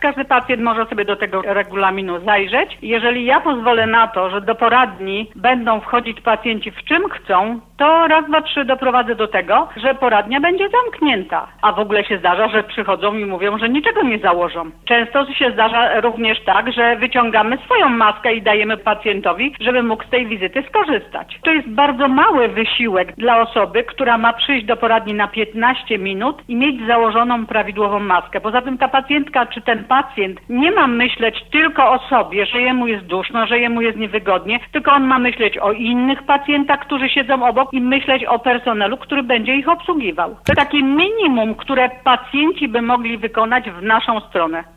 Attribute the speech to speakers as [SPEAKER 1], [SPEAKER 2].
[SPEAKER 1] Każdy pacjent może sobie do tego regulaminu zajrzeć. Jeżeli ja pozwolę na to, że do poradni będą wchodzić pacjenci w czym chcą, to raz, dwa, trzy doprowadzę do tego, że poradnia będzie zamknięta. A w ogóle się zdarza, że przychodzą i mówią, że niczego nie założą. Często się zdarza również tak, że wyciągamy swoją maskę i dajemy pacjentowi, żeby mógł z tej wizyty skorzystać. To jest bardzo mały wysiłek dla osoby, która ma przyjść do poradni na 15 minut i mieć założoną prawidłową maskę. Poza tym ta pacjentka czy ten pacjent nie ma myśleć tylko o sobie, że jemu jest duszno, że jemu jest niewygodnie, tylko on ma myśleć o innych pacjentach, którzy siedzą obok i myśleć o personelu, który będzie ich obsługiwał. To takie minimum, które pacjenci by mogli wykonać w naszą stronę.